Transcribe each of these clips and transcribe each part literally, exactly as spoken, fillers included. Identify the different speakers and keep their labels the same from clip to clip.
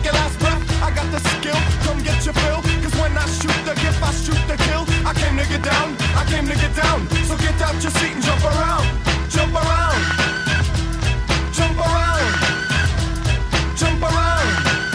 Speaker 1: take your last breath. I got the skill, come get your fill. Cause when I shoot the gift, I shoot the kill. I came to get down, I came to get down. So get out your seat and jump around. Jump around. Jump around. Jump around.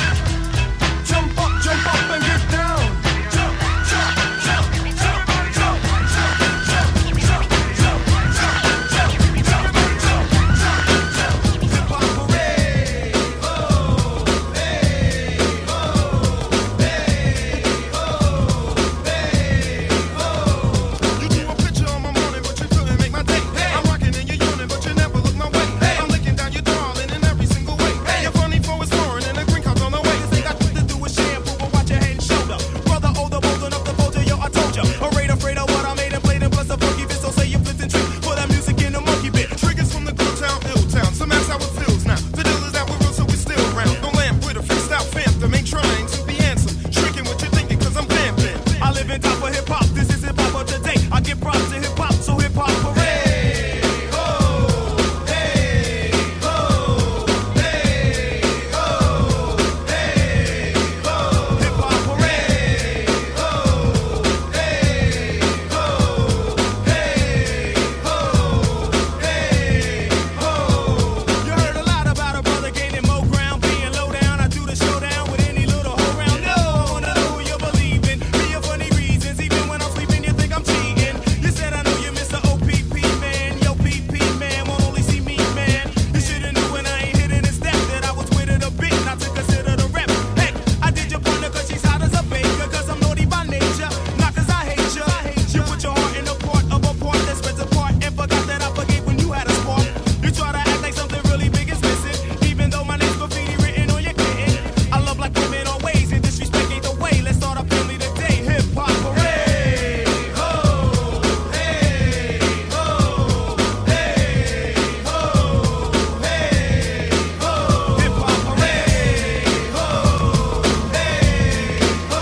Speaker 1: Jump up, jump up and get down. Jump, jump, jump, jump, jump, jump, jump, jump, jump, jump, jump, jump, jump, jump. Hip hop parade. Oh, hey, oh, hey, oh, hey, oh. You drew a picture on my morning, but you couldn't make my day. Hey. I'm rocking and you're yawning, but you never look my way. Hey. I'm licking down your darling in every single way. Hey. You're funny for it's foreign and the green card's on the way. This ain't got shit to do with shampoo, but watch your head and shoulder. Brother older, bold enough to fold you, yo, I told ya. Afraid, afraid of what I made and played and plus a funky bit. So say you flipped and tricked for that music in the monkey bit. Triggers from the good town, ill town. So that's how it feels now. The deal is that we're real, so we're still around. Don't lamp with a freestyle phantom. Ain't trying to be handsome. Shrinking what you're thinking, cause I'm vamping. I live in top of hip hop. This is hip hop of today. I give props to hip hop, so hip hop parade. Hey, ho, hey, ho, hey, ho, hey, ho. Hip hop parade. Ho, hey, ho, hey, ho, hey, ho. You heard a lot about a brother gaining more ground, being low down. I do the showdown with any little hoe round. No, I wanna know who you believe in. Me for funny reasons, even when I'm sleeping, you think I'm cheating. You said I know you Mister O P P man, yo P P man, won't only see me man. You shoulda knew when I ain't hitting a step that I was with it a bit, not to consider the rep. Heck, I did your partner cause she's hot as a baker, cause I'm naughty by nature, not cause I hate you. You put your heart in a part of a part that spreads apart and forgot that I forgave when you had a spark. You try to act like something really big is missing, even though my name's graffiti written on your kitten. I love like women always, and disrespect ain't the way. Let's start our family today. Hip hop parade. Ho, hey, ho, hey, ho, hey, ho. Hip hop parade. Ho, hey, ho,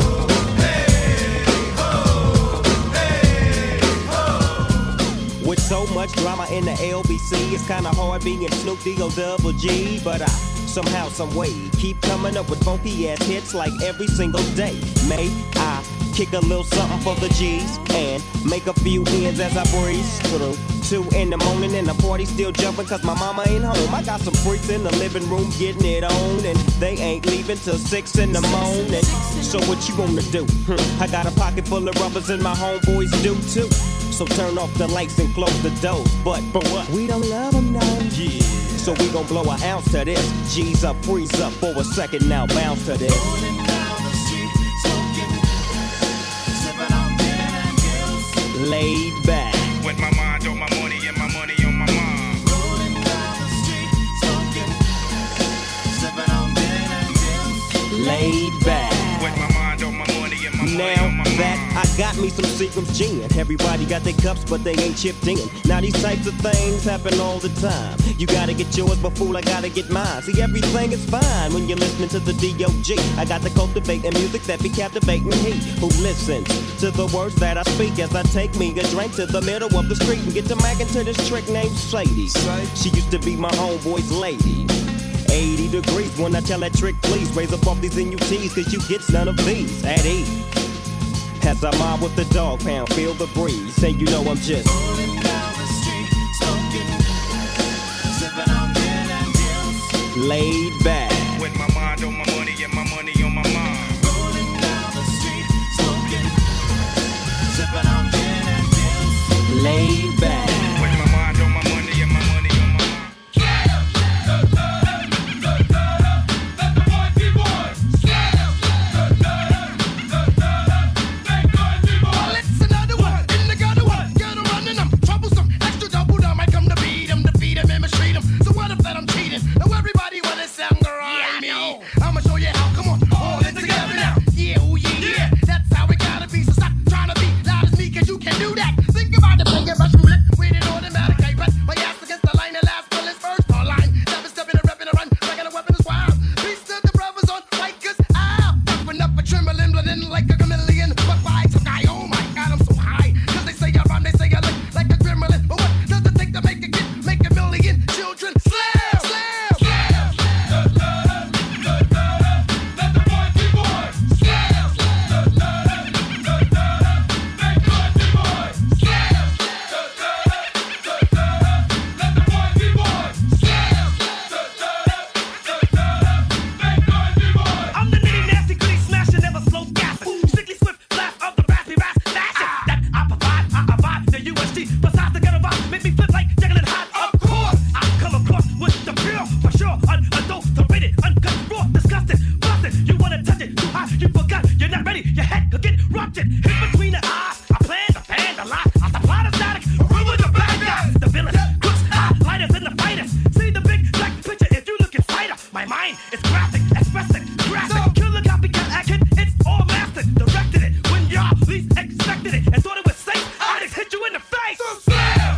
Speaker 1: hey, ho, hey, ho.
Speaker 2: With so much drama in the L B C, it's kinda hard being Snoop D O double G. But I somehow, some way, keep coming up with funky ass hits like every single day. May I kick a little something for the G's and make a few ends as I breeze through. Two in the morning and the party still jumping cause my mama ain't home. I got some freaks in the living room getting it on, and they ain't leaving till six in the morning. So what you gonna do? Hmm. I got a pocket full of rubbers and my homeboys do too. So turn off the lights and close the doors. But for what? We don't love them, no. Yeah. So we gon' blow an ounce to this. G's up, freeze up for a second now, bounce to this.
Speaker 1: Rolling down the street, smoking, sipping on gin and gills.
Speaker 2: Laid back,
Speaker 3: With my mind on my money and my money on my mind.
Speaker 1: Rolling down the street, smoking, sipping on gin and gills.
Speaker 2: laid back.
Speaker 3: With my mind on my money and my money
Speaker 2: Now
Speaker 3: on my mind.
Speaker 2: that I got me some Seagram's gin. Everybody got their cups, but they ain't chipped in. Now these types of things happen all the time. You gotta get yours, but fool, I gotta get mine. See, everything is fine when you're listening to the D O G. I got the cultivating music that be captivating he who listens to the words that I speak as I take me a drink to the middle of the street and get to mackin' to this trick named Sadie. She used to be my homeboy's lady. eighty degrees when I tell that trick, please raise up off these N U Ts, cause you get none of these at ease. As I mob with the dog pound, feel the breeze, say you know I'm just
Speaker 1: Rolling down the street, smoking, sipping on gin and gills.
Speaker 2: laid back.
Speaker 3: With my mind on my money and my money on my mind.
Speaker 1: Rolling down the street, smoking, sipping on gin and gills.
Speaker 2: Laid back.
Speaker 3: With my mind on my money and my money on my mind.
Speaker 1: Well, it's another one, in the gutter one, get 'em running 'em, troublesome, extra double down, I come to beat 'em, defeat 'em, and mistreat 'em. So what if that I'm cheating? Now everybody wanna sound grimy. I'ma show you how, come on, all in together now. Yeah, oh yeah, yeah, that's how it gotta be. So stop trying to be loud as me, cause you can do that. Think about it, bring it, rush roulette, with
Speaker 4: U S D. Besides the ghetto vibe, make me flip like Jekyll and Hyde. Of course, I come across with the pure, for sure, unadulterated, uncut, raw, disgusting, busted. You wanna touch it too high, you forgot, you're not ready. Your head could get ruptured, hit between the eyes. I plan, the pan, the lie, I supply the static, ruin the bad guys, the villains, crooks, highlighters, and the fighters. See the big black picture if you look inside of my mind. It's graphic, expressive, graphic, killer copycat action. It's all mastered, directed it when y'all least expected it and thought it was safe. I just hit you in the face. So slam!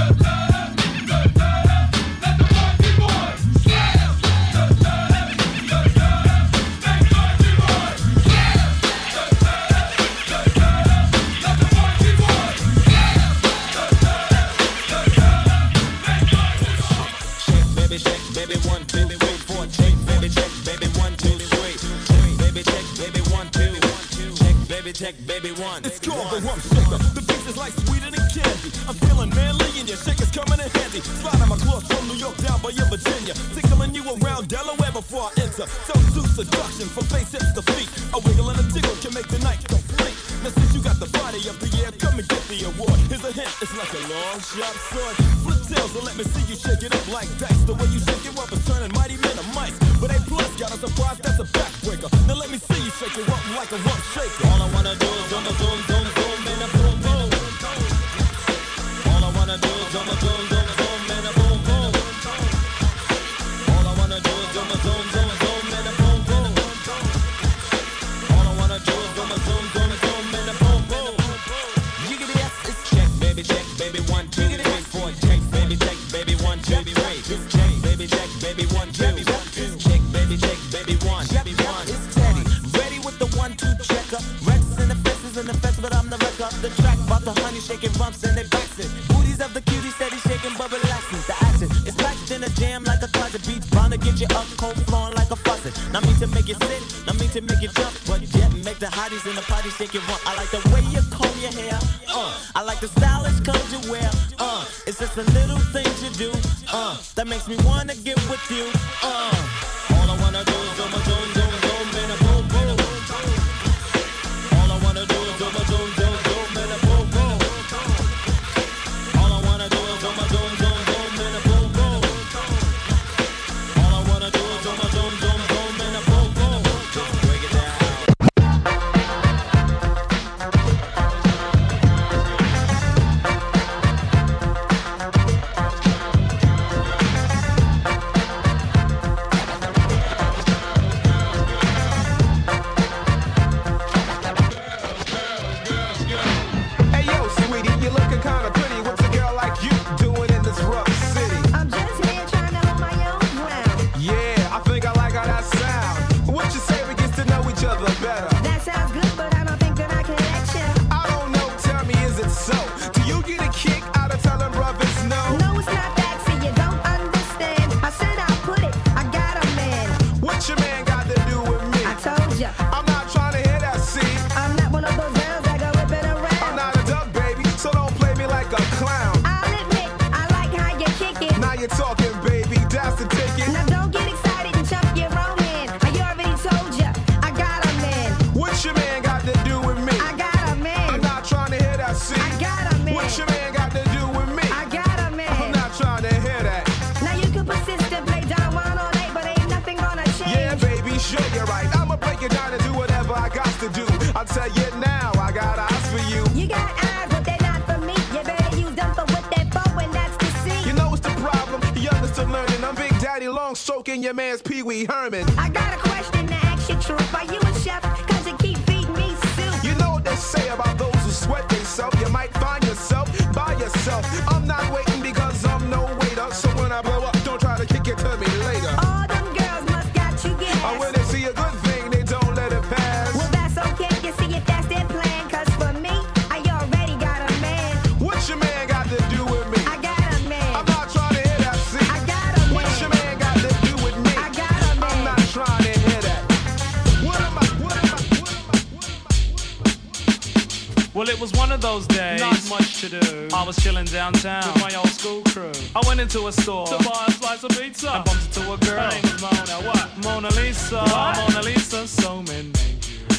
Speaker 5: Check, baby, one.
Speaker 1: It's called the Rump Shaker. The beat is like sweeter than candy. I'm feeling manly and your shaker's coming in handy. Sliding my clothes from New York down by your Virginia. Tickling you around Delaware before I enter. Self-suit seduction from face hips to feet. A wiggle and a jiggle can make the night complete. Now since you got the body of the year, come and get the award. Here's a hint, it's like a long sharp sword. Flip tails and let me see you shake it up like dice. The way you shake it up is turning mighty men to mice. But A plus got a surprise, that's a backbreaker. Now let me see you shake it up like a rump shaker.
Speaker 5: All I wanna do is zoom, zoom, zoom, zoom, and a boom, boom. All I wanna do is zoom, zoom, zoom, zoom, and a boom, boom. All I wanna do is zoom, zoom, zoom, zoom, and a boom, boom. All I wanna do is zoom, zoom, zoom, zoom, and a boom, boom. Jiggity yes, it's check, baby, check, baby, one, two, three, four, check, baby, check, baby, one, two, three, check, baby, check, baby, one, two, check, baby, check, baby, one, baby, one. It's Teddy, ready with the one, two checker. In the fence, but I'm the wreck up the track. About the honey shaking bumps and they bouncing. Booties of the cutie steady shaking, but relaxing. The action is packed in a jam like a closet beat. Bound to get you up, cold flowing like a faucet. Not mean to make you sit, not mean to make you jump, but yet make the hotties in the party shake it rump. I like the way you comb your hair, uh. I like the stylish clothes you wear, uh. It's just the little things you do, uh. That makes me wanna get with you, uh. All I wanna do is zoom, zoom, zoom, zoom, and a boom, boom. All I wanna do is zoom, zoom, zoom, zoom, and a boom, boom. All I wanna do is zoom, zoom, zoom, zoom, and a boom, boom. All I wanna do is zoom, zoom, zoom, zoom, and a boom, boom. Break it down.
Speaker 1: I'll tell you now, I got eyes for you.
Speaker 6: You got eyes, but they're not for me. You better use them for what they're for, and that's to see.
Speaker 1: You know what's the problem? Youngest to learning. I'm Big Daddy Long stroking your man's Pee Wee Herman.
Speaker 6: I got a question to ask you, truth. Are you a chef? Cause you keep feeding me soup.
Speaker 1: You know what they say about those who sweat themselves. You might find yourself by yourself. I'm not waiting because I'm no waiter. So when I blow up, don't try to kick it to me later.
Speaker 6: All them girls must got you gas.
Speaker 1: Or when they see a good thing, they don't let it pass.
Speaker 6: Well, that's okay. You see if that's their plan. Cause for me, I already got a man.
Speaker 1: What your man got to do with me?
Speaker 6: I got a man.
Speaker 1: I'm not trying to hear that, see?
Speaker 6: I got a man.
Speaker 1: What your man got to do with me?
Speaker 6: I got a man.
Speaker 1: I'm not trying to hear that. What am I, what am I, what am I, what am I?
Speaker 7: Well, it was one of those days, not much to do. I was chilling downtown with my old school crew. I went into a store to buy a slice of pizza. I bumped into a girl. Her name was Mona. What? Mona Lisa. What? Mona Lisa. So many names.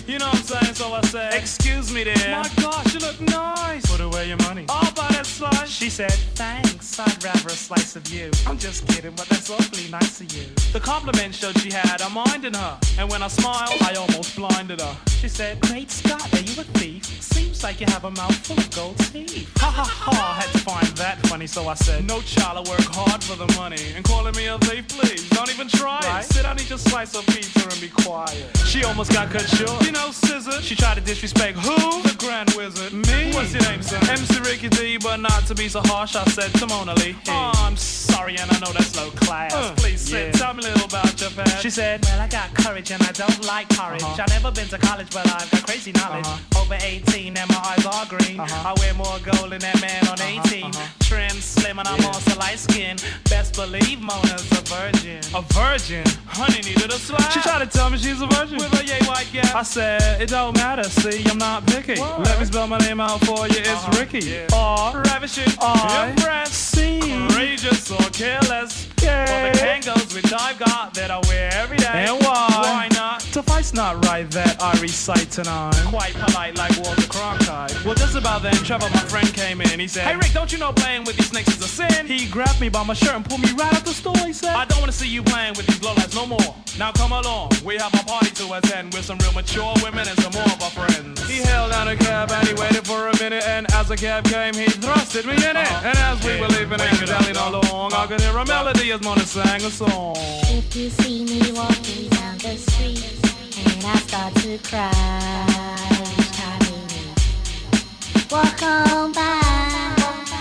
Speaker 7: You know what I'm saying? So I said, excuse me dear. My gosh, you look nice. Put away your money. I'll buy that slice. She said, thanks, I'd rather a slice of you. I'm just kidding, but that's awfully nice of you. The compliment showed she had a mind in her. And when I smiled, I almost blinded her. She said, great Scott, are you a thief? Seems like you have a mouthful of gold teeth. Ha ha ha, I had to find that funny, so I said, no child, I work hard for the money. And calling me a thief, please, don't even try right? it. Sit down, eat your slice of pizza and be quiet. She almost got cut short. You know, scissor. She tried to disrespect who? The Grand Wizard. Me? What's your name, son? M C Ricky D, but not to be so harsh, I said to Mona Lee. Hey. Oh, I'm sorry, and I know that's low class. Uh, Please sit, yeah. Tell me a little about your past. She said, well, I got courage and I don't like porridge. Uh-huh. I've never been to college, but I've got crazy knowledge. Uh-huh. Over eighteen and my eyes are green. Uh-huh. I wear more gold than that man on eighteen. Uh-huh. Uh-huh. Trim, slim, and I'm yeah. also light skin. Best believe Mona's a virgin. A virgin? Honey needed a slap. She tried to tell me she's a virgin. With a yay white gap. I said, it don't matter, see, I'm not picky. What? Let me spell my name out for you, it's uh-huh. Ricky. Yeah. R, ravishing, R, impressed, C, courageous or careless. Yeah. For the Kangos which I've got that I wear every day. And why? Why not? Suffice not right that I recite tonight. Quite polite like Walter Cronkite. Well, just about then, Trevor, my friend, came in. He said, hey Rick, don't you know playing with these snakes is a sin? He grabbed me by my shirt and pulled me right out the store. He said, I don't want to see you playing with these lowlights no more. Now come along, we have a party to attend with some real mature women and some more of our friends. He held down a cab and he waited for a minute, and as the cab came, he thrusted me in it. Uh-huh. And as we yeah. were leaving and dallying along, I could hear a melody as Mona sang a song.
Speaker 8: If you see me walking down the street and I start to cry, each time you meet, walk on by,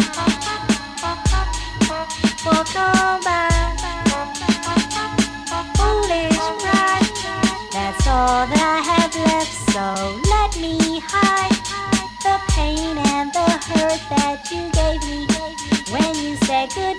Speaker 8: walk on by. Foolish pride, that's all that I have left, so let me hide the pain and the hurt that you gave me when you said goodbye.